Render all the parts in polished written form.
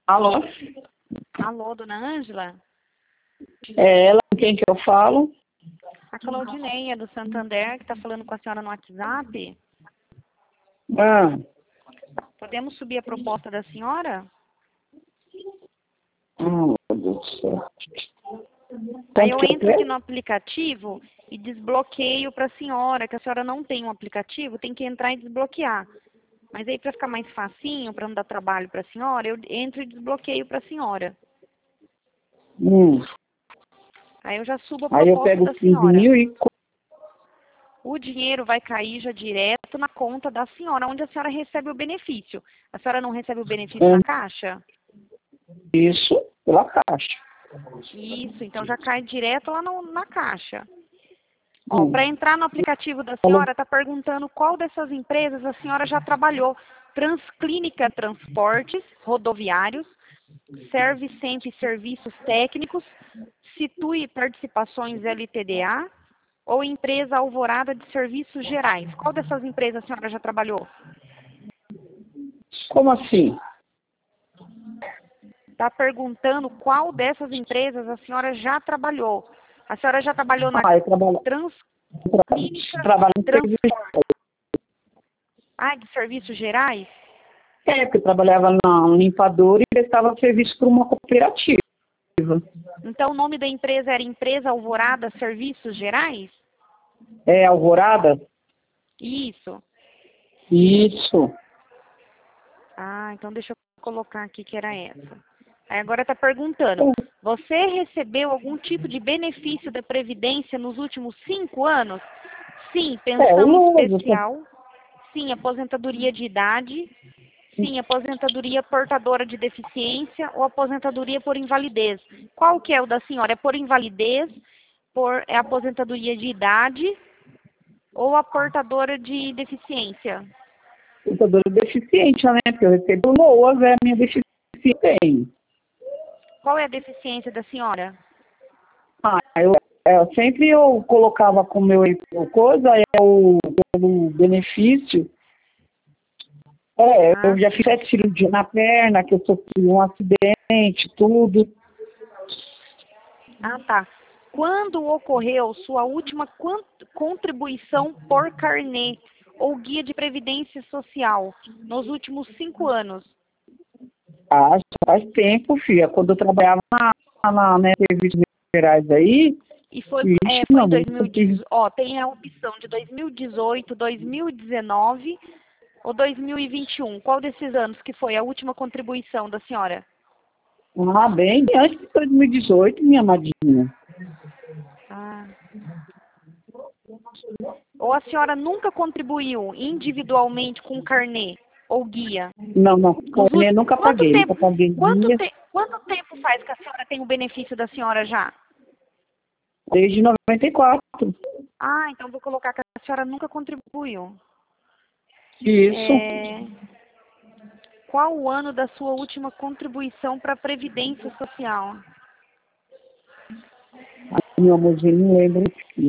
Alô? Alô, dona Ângela? É ela com quem que eu falo? A Claudineia, do Santander, que está falando com a senhora no WhatsApp. Ah, Podemos subir a proposta da senhora? meu Deus do céu. Aí Quanto eu que entro aqui quero? no aplicativo e desbloqueio para a senhora, que a senhora não tem um aplicativo, tem que entrar e desbloquear. Mas aí, para ficar mais facinho, para não dar trabalho para a senhora, eu entro e desbloqueio para a senhora. Aí eu já subo a Aí eu proposta pego da 15 senhora. mil e... O dinheiro vai cair já direto na conta da senhora, onde a senhora recebe o benefício. A senhora não recebe o benefício na caixa? Isso pela caixa. Isso, então já cai direto lá na caixa. Ó, para entrar no aplicativo da Falou. senhora, está perguntando qual dessas empresas a senhora já trabalhou. Transclínica Transportes Rodoviários, Serve Sempre Serviços Técnicos, Situi Participações LTDA ou Empresa Alvorada de Serviços Gerais. Qual dessas empresas a senhora já trabalhou? Como assim? Está perguntando qual dessas empresas a senhora já trabalhou. A senhora já trabalhou na Eu trabalho em serviço. Transporte. Ah, de Serviços Gerais? Porque eu trabalhava na limpadora e prestava serviço para uma cooperativa. Então o nome da empresa era Empresa Alvorada Serviços Gerais? É Alvorada? Isso. Isso. Ah, então deixa eu colocar aqui que era essa. Aí agora está perguntando, você recebeu algum tipo de benefício da Previdência nos últimos 5 anos? Sim, pensão especial. Sim, aposentadoria de idade. Sim, aposentadoria portadora de deficiência ou aposentadoria por invalidez. Qual que é o da senhora? É por invalidez, é aposentadoria de idade ou a portadora de deficiência? Portadora deficiente, né? Porque eu recebo LOAS, é a minha deficiência. Qual é a deficiência da senhora? Sempre eu colocava com o meu coisa, o benefício. Eu já fiz 7 cirurgias na perna, que eu sofri um acidente, tudo. Ah, tá. Quando ocorreu sua última contribuição por carnê ou guia de previdência social? Nos últimos 5 anos? Já faz tempo, filha. Quando eu trabalhava na serviços gerais aí, E foi em 2018. Ó, tem a opção de 2018, 2019 ou 2021. Qual desses anos que foi a última contribuição da senhora? Bem antes de 2018, minha amadinha. Ou a senhora nunca contribuiu individualmente com carnê ou guia? Não, carnê nunca paguei. Nunca paguei guia. Quanto tempo faz que a senhora tem o benefício da senhora já? Desde 94. Ah, então vou colocar que a senhora nunca contribuiu. Isso. Qual o ano da sua última contribuição para a Previdência Social? Meu amorzinho, não lembro.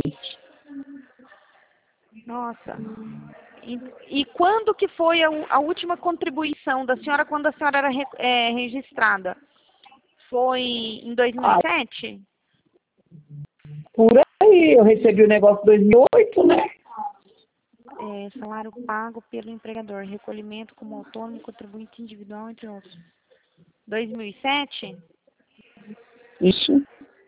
Nossa. E quando que foi a última contribuição da senhora quando a senhora era registrada? Foi em 2007? Por aí, eu recebi o negócio em 2008, né? Salário pago pelo empregador, recolhimento como autônomo, contribuinte individual, entre outros. 2007? Isso.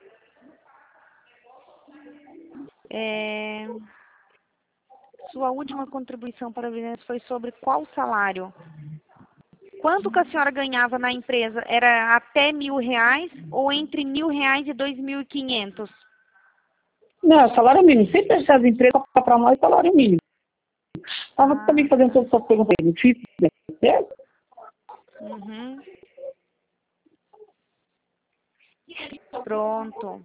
Sua última contribuição para a Previdência foi sobre qual salário? Quanto que a senhora ganhava na empresa? Era até R$1.000 ou entre R$1.000 e 2.500? Não, salário mínimo. Sempre essas empresas para nós, salário mínimo. Estava também fazendo todas essas perguntas difíceis, né? Certo? Uhum. Pronto.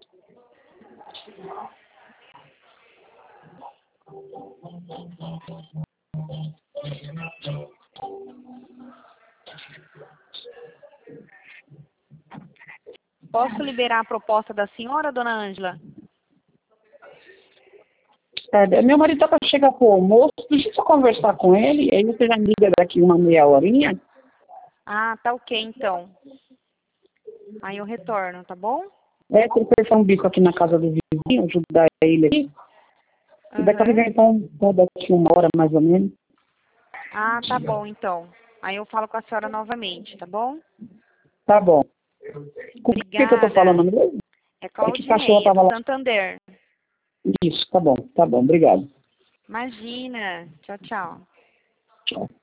Posso liberar a proposta da senhora, dona Ângela? Meu marido tá para chegar pro almoço, deixa eu só conversar com ele, aí você já me liga daqui uma meia horinha. Ah, tá ok, então. Aí eu retorno, tá bom? Tem que fechar um bico aqui na casa do vizinho, ajudar ele aqui. E daqui a pouco então, daqui 1 hora mais ou menos. Ah, tá bom, então. Aí eu falo com a senhora novamente, tá bom? Tá bom. Com o que eu tô falando Obrigada. mesmo? É Que cachorro Claudinei, é tava do lá. Santander. Isso, tá bom, obrigado. Imagina. Tchau, tchau. Tchau.